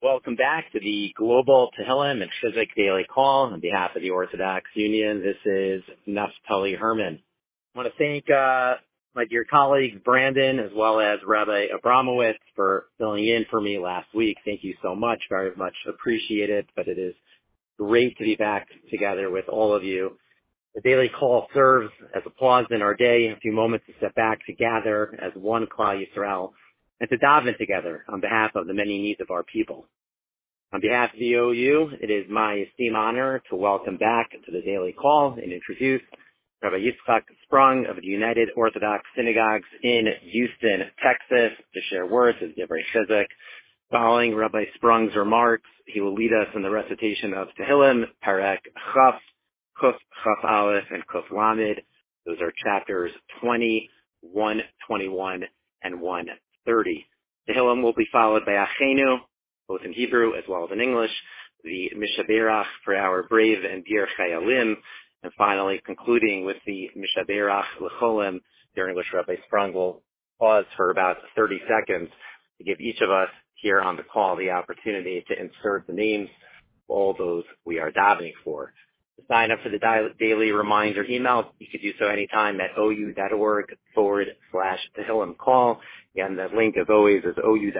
Welcome back to the Global Tehillim and Chizuk Daily Call on behalf of the Orthodox Union. This is Naftali Herman. I want to thank my dear colleagues Brandon as well as Rabbi Abramowitz for filling in for me last week. Thank you so much, very much appreciated, but it is great to be back together with all of you. The Daily Call serves as a pause in our day, a few moments to step back to gather as one Klal Yisrael and to daven together on behalf of the many needs of our people. On behalf of the OU, it is my esteemed honor to welcome back to the Daily Call and introduce Rabbi Yitzchak Sprung of the United Orthodox Synagogues in Houston, Texas, to share words of Divrei Chizuk. Following Rabbi Sprung's remarks, he will lead us in the recitation of Tehillim, Perek Chaf, Kuf Chaf Aleph, and Kuf Lamed. Those are chapters 20, 121, and 130. Tehillim will be followed by Achenu, both in Hebrew as well as in English, the Mishaberach for our brave and dear Chayalim, and finally concluding with the Mishaberach L'cholim, during which Rabbi Sprung will pause for about 30 seconds to give each of us here on the call the opportunity to insert the names of all those we are davening for. To sign up for the daily reminder email, you can do so anytime at ou.org/Tehillim call. Again, the link as always is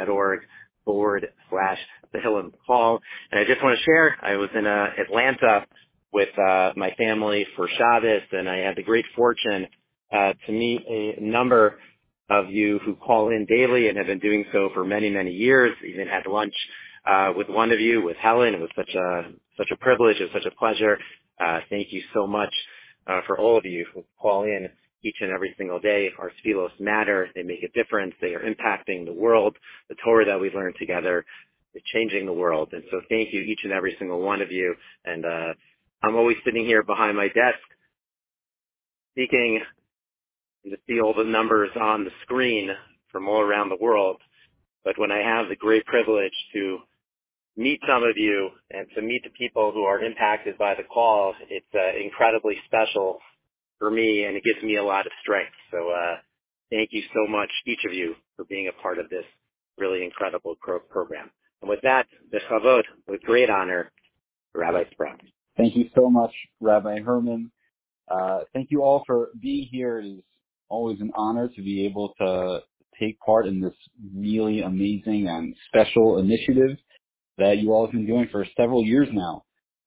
ou.org/Tehillim call. And I just want to share, I was in Atlanta with my family for Shabbos, and I had the great fortune to meet a number of you who call in daily and have been doing so for many, many years. Even had lunch with one of you, with Helen. It was such a privilege. It was such a pleasure. Thank you so much for all of you who call in each and every single day. Our tefillos matter. They make a difference. They are impacting the world. The Torah that we learn together is changing the world. And so thank you, each and every single one of you. And I'm always sitting here behind my desk seeking to see all the numbers on the screen from all around the world. But when I have the great privilege to meet some of you and to meet the people who are impacted by the call, it's incredibly special for me, and it gives me a lot of strength. So thank you so much, each of you, for being a part of this really incredible program. And with that, b'chavod, with great honor, Rabbi Sprung. Thank you so much, Rabbi Herman. Thank you all for being here. It is always an honor to be able to take part in this really amazing and special initiative that you all have been doing for several years now.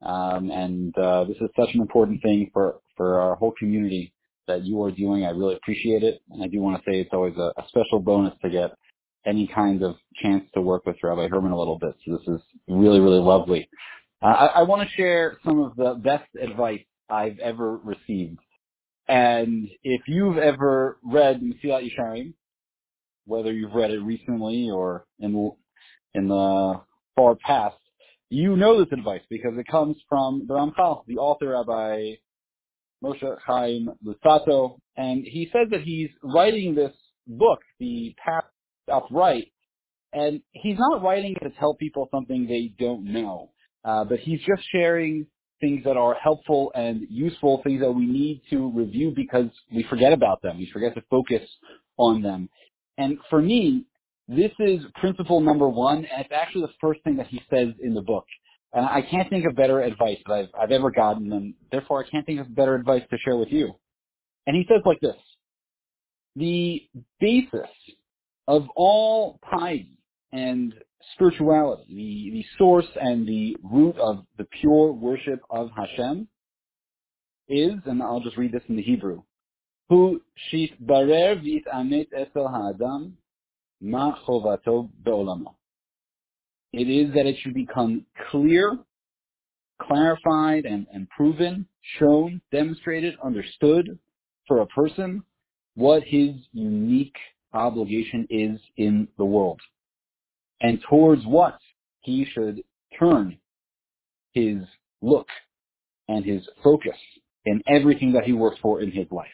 This is such an important thing for our whole community that you are doing. I really appreciate it. And I do want to say it's always a special bonus to get any kind of chance to work with Rabbi Herman a little bit. So this is really, really lovely. I want to share some of the best advice I've ever received. And if you've ever read Mesilat Yesharim, whether you've read it recently or in the far past, you know this advice because it comes from the Ramchal, the author, Rabbi Moshe Chaim Luzzatto, and he says that he's writing this book, The Path Upright, and he's not writing to tell people something they don't know, but he's just sharing things that are helpful and useful, things that we need to review because we forget about them. We forget to focus on them. And for me, this is principle number one, and it's actually the first thing that he says in the book. And I can't think of better advice that I've ever gotten, and therefore I can't think of better advice to share with you. And he says like this: the basis of all piety and spirituality, the source and the root of the pure worship of Hashem is, and I'll just read this in the Hebrew, Hu shitbarer v'itamet esel ha'adam ma chovato be'olamo. It is that it should become clear, clarified, and proven, shown, demonstrated, understood for a person what his unique obligation is in the world, and towards what he should turn his look and his focus in everything that he works for in his life.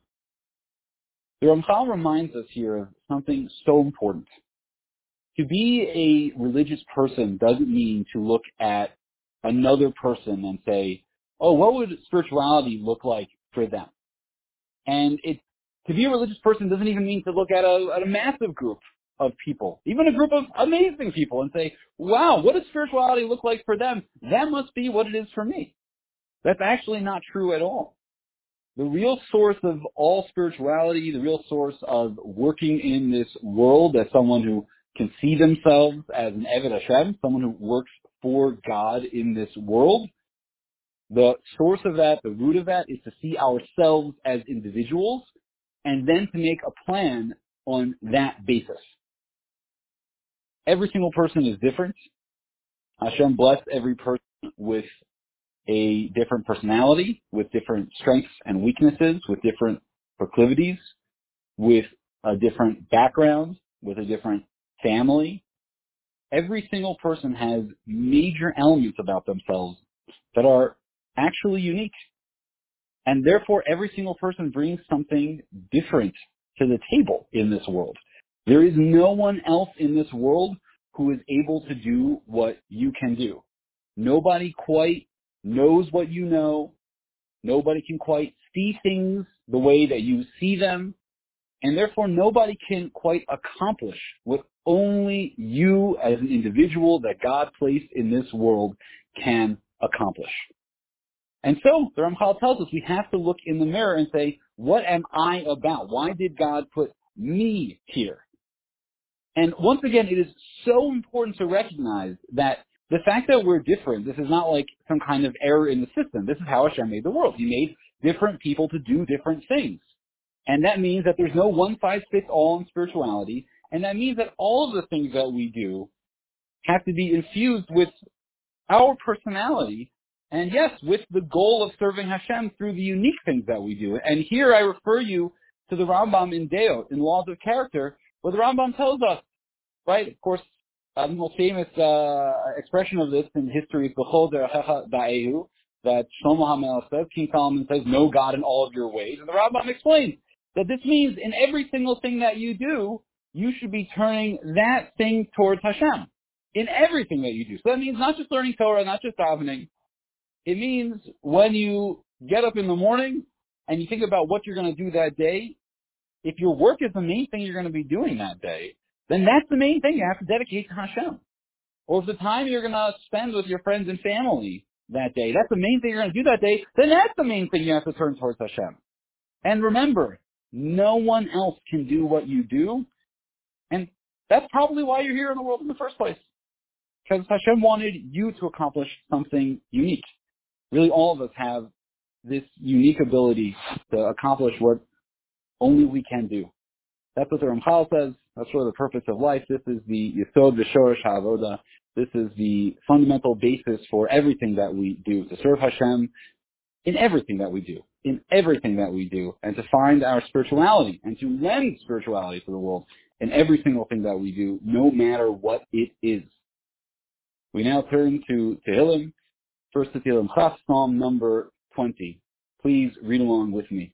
The Ramchal reminds us here of something so important. To be a religious person doesn't mean to look at another person and say, oh, what would spirituality look like for them? And to be a religious person doesn't even mean to look at a massive group of people, even a group of amazing people, and say, wow, what does spirituality look like for them? That must be what it is for me. That's actually not true at all. The real source of all spirituality, the real source of working in this world as someone who can see themselves as an Eved Hashem, someone who works for God in this world, the source of that, the root of that, is to see ourselves as individuals and then to make a plan on that basis. Every single person is different. Hashem blessed every person with a different personality, with different strengths and weaknesses, with different proclivities, with a different background, with a different family. Every single person has major elements about themselves that are actually unique. And therefore, every single person brings something different to the table in this world. There is no one else in this world who is able to do what you can do. Nobody quite knows what you know. Nobody can quite see things the way that you see them. And therefore, nobody can quite accomplish what only you as an individual that God placed in this world can accomplish. And so, the Ramchal tells us we have to look in the mirror and say, what am I about? Why did God put me here? And once again, it is so important to recognize that the fact that we're different, this is not like some kind of error in the system. This is how Hashem made the world. He made different people to do different things. And that means that there's no one-size-fits-all in spirituality. And that means that all of the things that we do have to be infused with our personality. And yes, with the goal of serving Hashem through the unique things that we do. And here I refer you to the Rambam in Deot, in Laws of Character, where the Rambam tells us, right, of course, the most famous expression of this in history is B'chol derechecha da'ehu, that Shlomo HaMelech says, King Solomon says, know God in all of your ways. And the Rambam explains that this means in every single thing that you do, you should be turning that thing towards Hashem. In everything that you do. So that means not just learning Torah, not just davening. It means when you get up in the morning and you think about what you're going to do that day, if your work is the main thing you're going to be doing that day, then that's the main thing you have to dedicate to Hashem. Or if the time you're going to spend with your friends and family that day, that's the main thing you're going to do that day, then that's the main thing you have to turn towards Hashem. And remember, no one else can do what you do, and that's probably why you're here in the world in the first place. Because Hashem wanted you to accomplish something unique. Really, all of us have this unique ability to accomplish what only we can do. That's what the Ramchal says. That's really the purpose of life. This is the Yesod V'Shorosh HaAvoda. This is the fundamental basis for everything that we do, to serve Hashem in everything that we do. In everything that we do. And to find our spirituality and to lend spirituality to the world in every single thing that we do, no matter what it is. We now turn to Tehillim. First Tehillim Chaf, Psalm number 20. Please read along with me.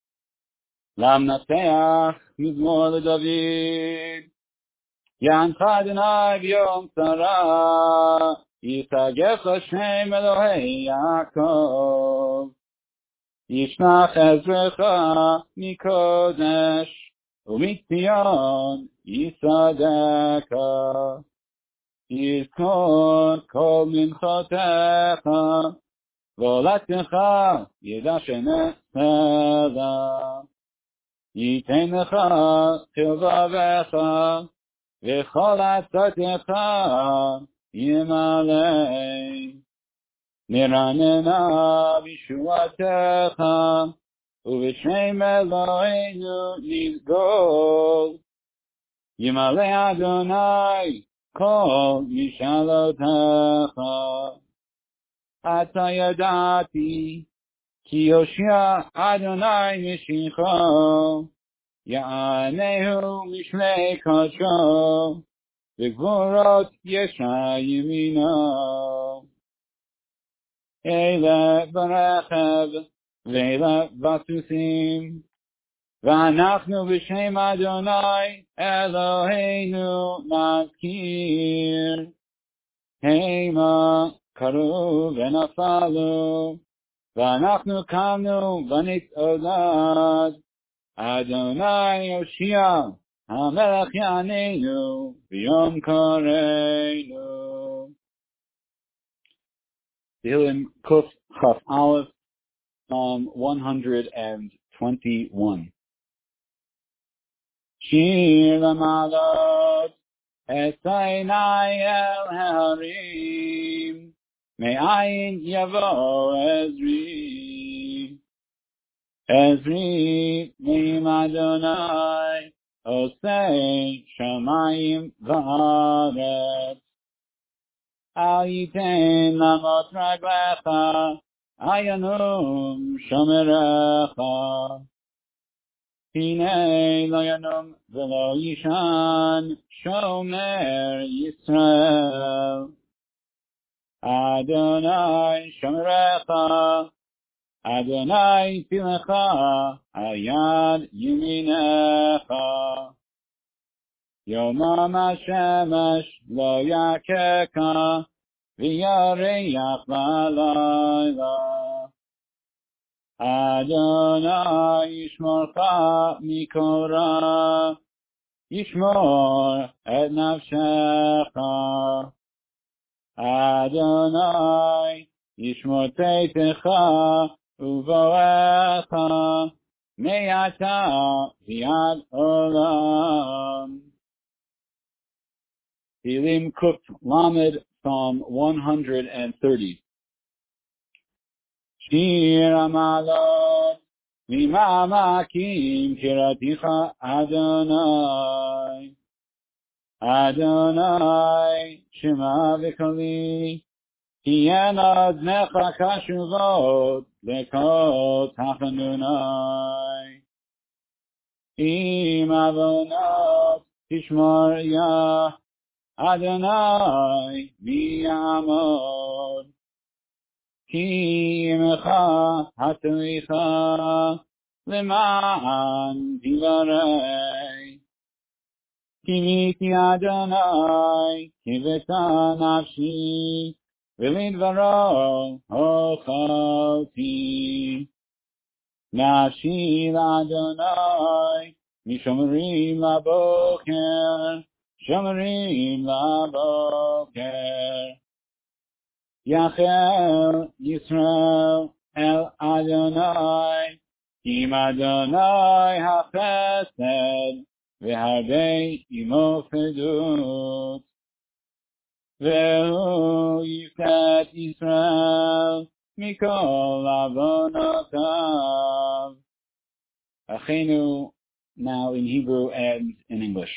Lamnateach mizmor leDavid, Yancha Adonai b'yom tzara, Yitagech Hashem Elohei Yaakov, Yishnach Ezrecha mikodesh, umitzion yisadeka. Yizkor kol minchotecha, v'olatkecha yeda shene'sera. Yiten lecha tilvavecha, v'chol atzatecha yimalei. Niranena b'shuatecha, u'v'shem Eloheinu nizgol. Yimalei Adonai Kol Mishalotecha. Ata yadati ki Yoshia Adonai Mishicho, Ya'anehu Mishlei Kodsho, V'gvurot Yesha Yimino. Eile B'rechev, Ve'eile B'susim, V'anachnu B'shem Adonai Eloheinu Nazkir. Hema Karu V'nafalu, V'anachnu Kamnu V'nitzolad. Adonai Yoshia HaMelech Yaneinu V'yom Kareinu. Tehillim Kuf Chaf Aleph, Psalm 121. Shir Lamalot Esainai El Harim Me'ayin Yavo Ezri Me'im Adonai Osei Shamayim V'aretz Al Yiten Lamot Raglecha Ayanum Shomerecha Hinei Lo Yanum V'lo Yishan Shomer Yisrael Adonai Shomerecha Adonai Tilecha Al Yad Yeminecha Yomam HaShemesh Lo Yakeka V'yareach V'alayla Adonai Yishmorcha Mikol Ra Yishmor Et Nafshecha Adonai Yishmor Teitecha Uvoecha Me'ata V'yad Olam. Tehillim Kuf Lamed, Psalm 130. Shir Amalot Mimamakim Kiraticha Adonai Adonai Shema V'koli Kiyen Adnecha Kashuvot Lekot Hachanunai Im Avonot Tishmor Yah Adonai Miyamod Ki Imecha Hatuicha Leman Divarei Kimiti Adonai Kiveta Nafshi V'lidvaro Ochalti Nafshi Adonai Mishomerim Laboker Shomerim Laboker Yachel Yisrael El Adonai Kim Adonai HaChesed V'harbei Imo Fedut Ve'hu Yiftet Yisrael Mikol Avonotav. Achenu, now in Hebrew and in English.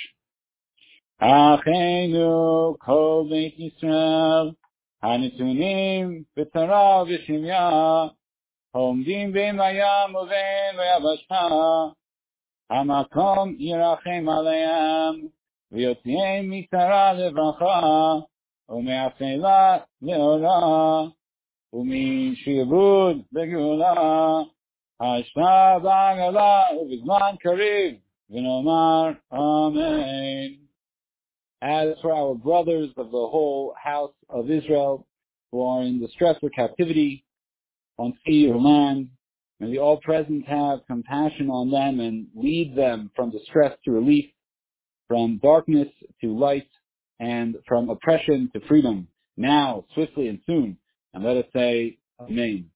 Achenu kol Beit Yisrael Hanitunim B'Torah V'Shimya Homdim Bein Mayam Uvein V'Yavasha Hamakom Yirachem Aleim V'Yotziim Mitzara Levracha U'Me'afela Le'ora U'Mishivud Be'Geula Hashna B'Agala U'Bizman Kariv V'Nomar Amen. As for our brothers of the whole house of Israel who are in distress or captivity on sea or land, may the all-present have compassion on them and lead them from distress to relief, from darkness to light, and from oppression to freedom, now, swiftly and soon. And let us say, Amen.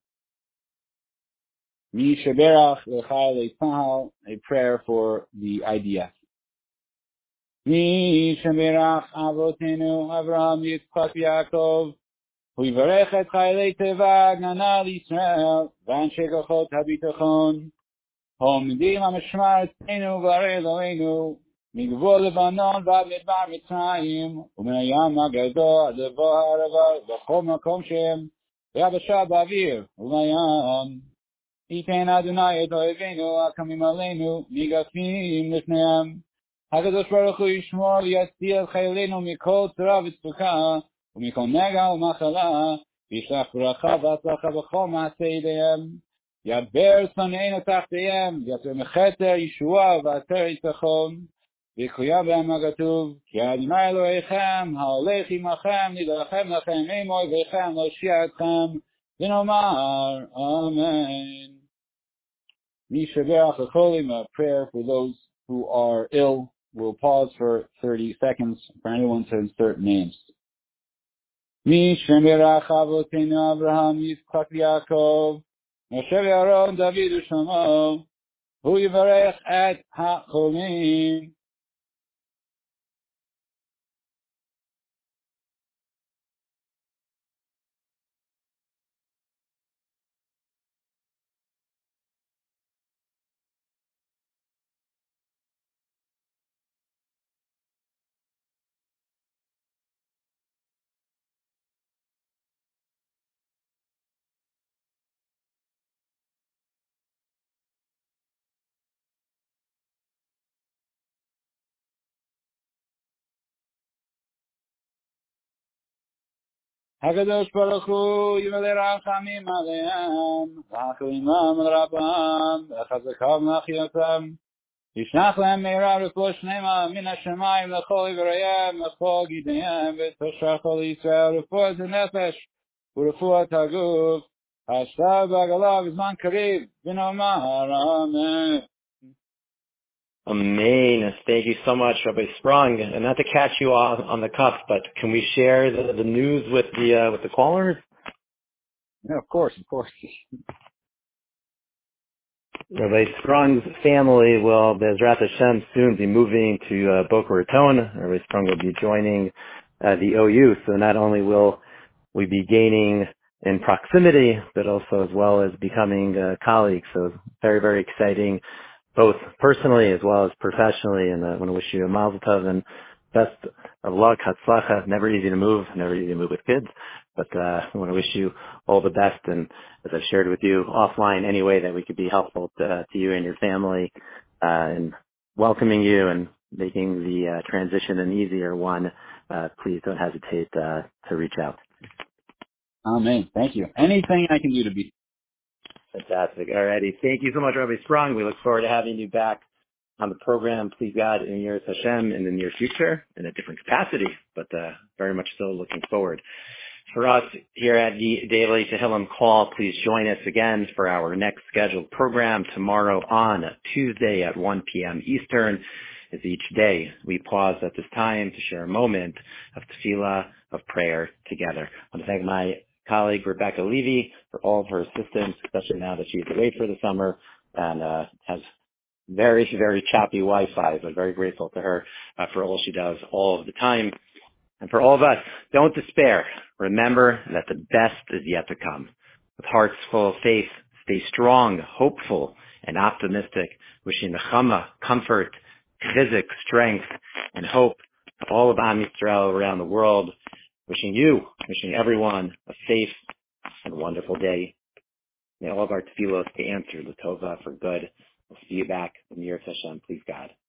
Mi Sheberach L'Chayei Tzahal, a prayer for the IDF. Mi Sheberach Avotenu Avraham Yitzchak Yaakov U'Yivarech et Chayei Teva Gnana L'Yisrael V'Anshe Kochot HaBitachon Ha'omedim HaMishmar Tzenu V'Arei Eloheinu Migvol Lebanon V'ad Midbar Mitzrayim U'Min Hayam HaGadol Ad Levo HaArava V'Chol Makom Shem V'Yabasha Ba'avir U'Mayam Iten Adonai et Oheveinu Akamim Aleinu Migafim Lifneim HaKadosh Baruch Hu Yishmor Yatzil Chayleinu Mikol Tzara V'Tzpuka U'Mikol Nega U'Machala Yishlach Bracha V'Atzlacha B'Chol Ma'aseh Yedeihem Yaber Soneinu Tachteihem Yater Mecheter Yeshua V'Ater Yitachon V'Kuya B'Hem HaKatuv Ki Adonai Elohechem Ha'olech Imachem Nidalachem Lachem Emoy V'Echem Lo'Shia Etchem V'Nomar Amen. Mi Sheberach L'Cholim, a prayer for those who are ill we'll pause for 30 seconds for anyone to insert names. Mishem Yerach Avotenu Abraham Yitzchak Yaakov Moshe Aaron David Shlomo Hu Yivarech et HaCholim. HaKadosh Baruch Hu Yivalei Rachamim Aleim V'Hachalimam L'Rabam V'Chazakav L'Achiotam Yishnach Lehem Meira R'Flo Shnema Min HaShemayim L'Chol Yivrayim L'Chol Gideyim V'Toshach Chol Yisrael R'Fuat HaNefesh U'R'Fuat HaGuf Hashtag B'Agalav Zman Karev V'Nomar Amen. Amen. Thank you so much, Rabbi Sprung. And not to catch you on the cuff, but can we share the news with the callers? Yeah, of course. Rabbi Sprung's family will, Bezrat Hashem, soon be moving to Boca Raton. Rabbi Sprung will be joining the OU. So not only will we be gaining in proximity, but also as well as becoming colleagues. So very, very exciting, both personally as well as professionally. And I want to wish you a mazel tov and best of luck, hatzlacha. Never easy to move with kids. But I want to wish you all the best. And as I've shared with you offline, any way that we could be helpful to you and your family, and welcoming you and making the transition an easier one, please don't hesitate to reach out. Amen. Thank you. Anything I can do to be. Fantastic. Alrighty. Thank you so much, Rabbi Sprung. We look forward to having you back on the program, please God, in Yiras Hashem in the near future in a different capacity, but very much still looking forward. For us here at the Daily Tehillim Call, please join us again for our next scheduled program tomorrow on Tuesday at 1 p.m. Eastern. As each day we pause at this time to share a moment of tefillah, of prayer together. I want to thank my colleague Rebecca Levy for all of her assistance, especially now that she's away for the summer and has very, very choppy Wi-Fi, but very grateful to her for all she does all of the time. And for all of us, don't despair. Remember that the best is yet to come. With hearts full of faith, stay strong, hopeful, and optimistic, wishing nechama, comfort, chizuk, strength, and hope to all of Am Yisrael around the world. Wishing everyone a safe and wonderful day. May all of our tefillos be answered, l'tova, for good. We'll see you back in Yiras Hashem, please God.